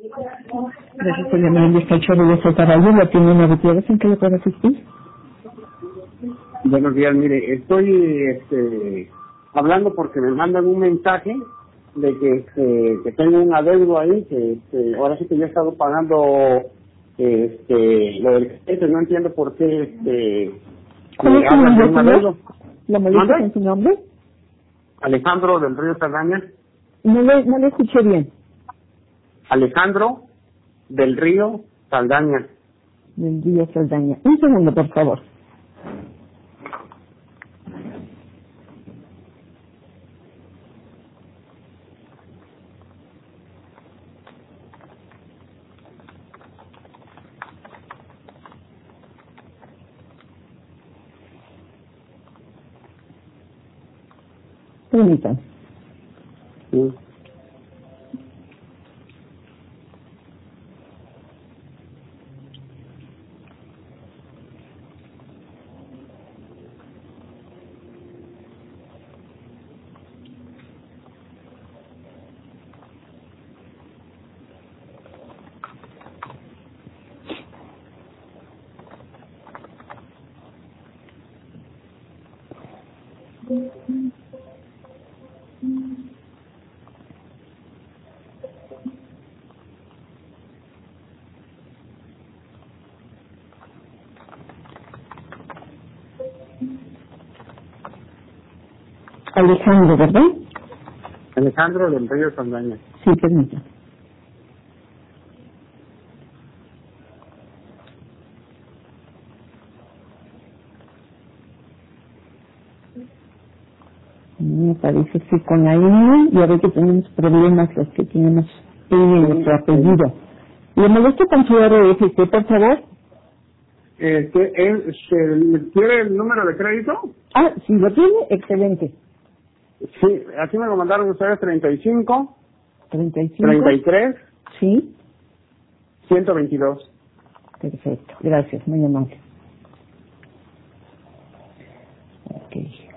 Gracias por llamar al despacho de Sotarrayo. La tiene una Gutiérrez. ¿En qué le puedo asistir? Buenos días, mire, estoy hablando porque me mandan un mensaje de que tengo un adeudo ahí, ahora sí que yo he estado pagando lo del jefe, no entiendo por qué ¿Cuál me es su hablan de nombre, un señor? adeudo. ¿La molesta ¿Mande? con su nombre? Alejandro del Río Saldaña. No le escuché bien. Alejandro del Río Saldaña. Del día Saldaña. Un segundo, por favor. Permítanme. Sí. Alejandro, ¿verdad? Alejandro del Río Saldaña. Sí, permítanme. Me parece que con la N, ya ve que tenemos problemas los que tenemos N en nuestro apellido. ¿Le molesto con su RFC, por favor? ¿Quiere el número de crédito? Ah, si lo tiene, excelente. Sí, aquí me lo mandaron ustedes 35, 35. 33, Sí, 122. perfecto. Gracias, muy amable. Ok.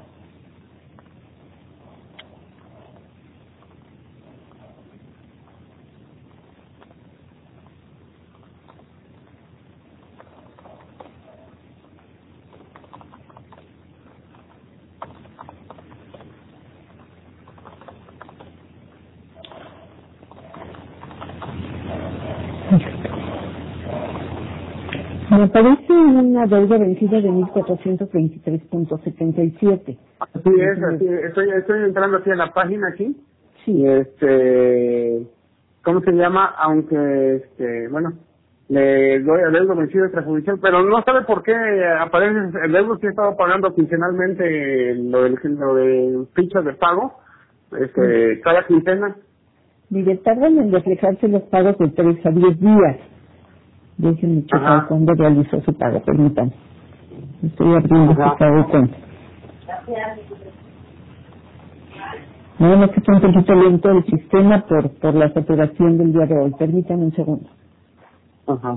Me aparece una deuda vencida de 1,423.77. Así es, así es. Estoy entrando aquí a la página aquí. Sí, ¿Cómo se llama? Aunque, bueno, le doy el deudo vencido extrajudicial, pero no sabe por qué aparece el deudo que he estado pagando quincenalmente lo de fichas de pago, cada quincena. mire, tardan en reflejarse los pagos de 3 a 10 días. Déjenme checar Ajá, cuándo realizó su pago, permítanme. Estoy abriendo su ajá. pago de cuenta. Nada más que está un poquito lento el sistema por la saturación del día de hoy. Permítanme un segundo. Ajá.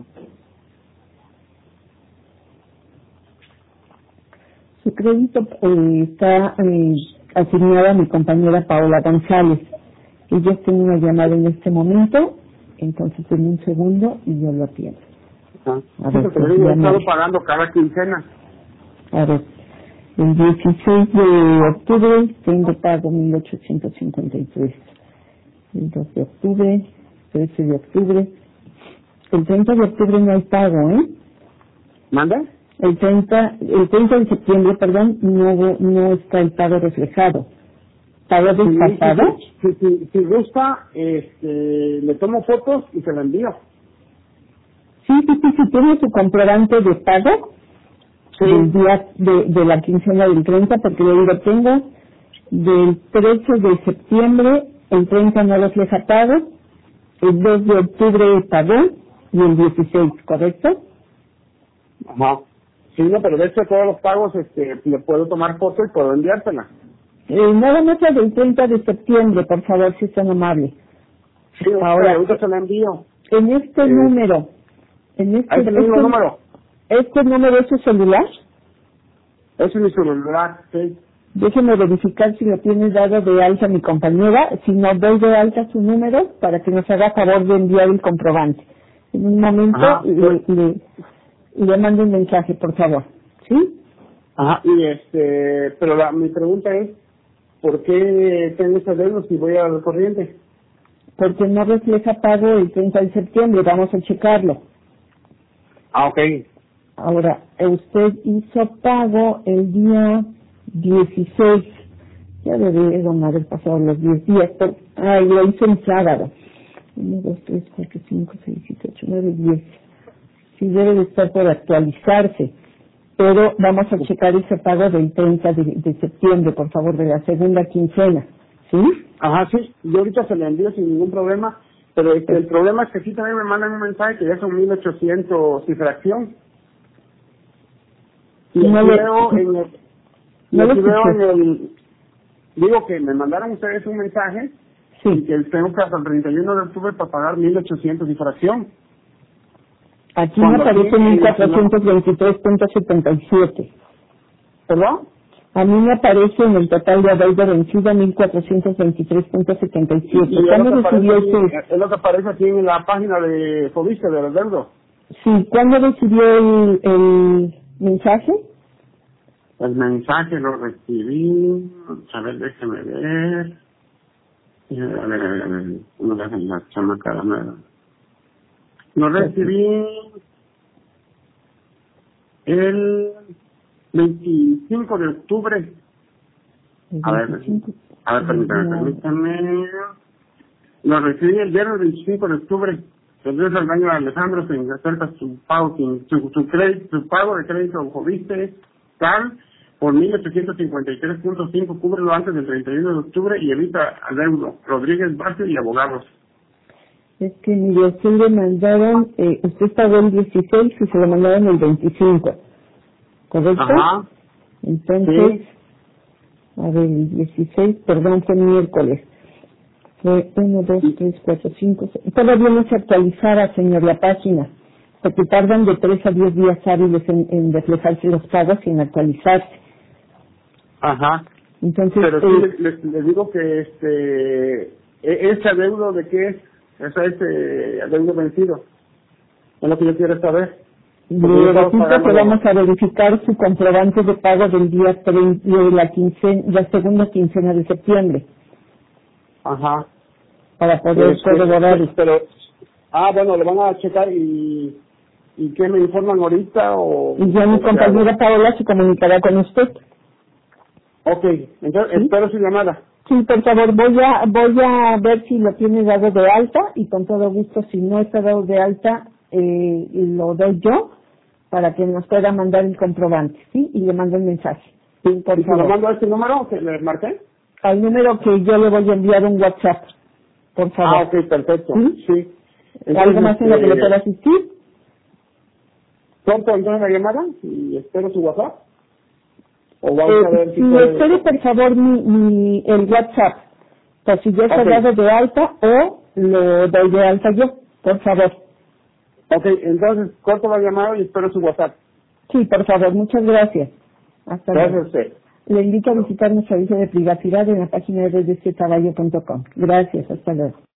Su crédito está asignado a mi compañera Paola González. Ella está en una llamada en este momento, entonces denme un segundo y yo lo atiendo. Ajá. A Sí, ver, porque pues, le digo, he llame. estado pagando cada quincena. A ver, el 16 de octubre tengo pago 1,853. El 2 de octubre, 13 de octubre. El 30 de octubre no hay pago, ¿eh? ¿Manda? El 30 de septiembre, perdón, no está el pago reflejado. ¿Pago desfasado? Si gusta, le tomo fotos y se la envío. Sí, tiene su comprobante de pago del Sí. día de la quincena del 30, porque yo digo, tengo del 13 de septiembre, el 30 no refleja pago, el 2 de octubre pagó y el 16, ¿correcto? Ajá. Sí, no, pero de hecho todos los pagos, le puedo tomar foto y puedo enviársela. Nada más la del 30 de septiembre, por favor, si es tan amable. Sí, ahorita se la envío. En este número, Ahí está el mismo número. ¿este número es su celular? Ese es mi celular, sí. Déjeme verificar si lo tiene dado de alta mi compañera. Si no, doy de alta su número para que nos haga favor de enviar el comprobante. En un momento Ajá. le mando un mensaje, por favor. ¿Sí? Ajá, pero mi pregunta es, ¿por qué tengo ese dedo si voy al corriente? Porque no refleja pago el 30 de septiembre. Vamos a checarlo. Ah, ok. Ahora, usted hizo pago el día 16. Ya debieron haber pasado los 10 días. Pero, lo hizo el sábado. 1, 2, 3, 4, 5, 6, 7, 8, 9, 10. Sí debe de estar por actualizarse. Pero vamos a checar ese pago del 30 de septiembre, por favor, de la segunda quincena. ¿Sí? Ajá, sí. Yo ahorita se le envío sin ningún problema. Pero el problema es que sí también me mandan un mensaje que ya son 1,800 y fracción. Y No aquí le- veo en el... Y no lo aquí veo escuché. en el... Digo que me mandaron ustedes un mensaje y Sí. que tengo que hasta el 31 de octubre para pagar 1,800 y fracción. Aquí me Cuando aparece aquí en la- 1,423.77. ¿Perdón? A mí me aparece en el total de deuda vencida Y 1,423.77. es ¿Cuándo lo que aparece recibió aquí, usted? es lo que aparece aquí en la página de Fobiste, de los deudos. Sí, ¿cuándo recibió el mensaje? El mensaje lo recibí, a ver, déjeme ver. A ver, no dejen la chamaca nueva. Lo recibí el 25 de octubre. El A ver, 25. permítame. Lo recibí el viernes 25 de octubre. El día del baño de Alejandro se acerca su pago, su pago de crédito Fobiste, tal, por 1,853.5, cúbrelo antes del 31 de octubre y evita adeudo. Rodríguez Barcio y abogados. Es que mire, usted le mandaron, usted pagó el 16 y se lo mandaron el 25, ¿correcto? Ajá. Entonces, Sí. a ver, el 16, perdón, fue miércoles. Fue 1, 2, 3, 4, 5, 6. Todavía no se actualizara, señor, la página, porque tardan de 3 a 10 días hábiles en reflejarse los pagos y en actualizarse. Ajá. Entonces, Pero sí, les digo que ese adeudo de qué es, ese adeudo vencido. Es lo que yo quiero saber. Porque yo le estaba repito que pagando- vamos a verificar su comprobante de pago del día 30 de la segunda quincena de septiembre, Ajá. para poder corroborar. Pero, bueno, lo van a checar y ¿qué me informan ahorita o...? Y ya mi compañera Paola se comunicará con usted. Ok, entonces ¿Sí? espero su llamada. Sí, por favor, voy a ver si lo tiene dado de alta y con todo gusto, si no está dado de alta, lo doy yo para que nos pueda mandar el comprobante, ¿sí? Y le mando el mensaje. Sí, por ¿Y si lo favor. mando a este número que le marqué? Al número que yo le voy a enviar un WhatsApp, por favor. Ok, perfecto. ¿Sí? Sí. ¿Algo más en lo que le pueda asistir? ¿Corto entonces la llamada y espero su WhatsApp? ¿O vamos a ver si Sí, puede...? espere por favor el WhatsApp, por si ya está Ok. dado de alta o lo doy de alta yo, por favor. Ok, entonces corto la llamada y espero su WhatsApp. Sí, por favor, muchas gracias. Hasta Gracias a luego. usted. Le invito a visitar nuestro servicio de privacidad en la página de rdccaballo.com. Gracias, hasta luego.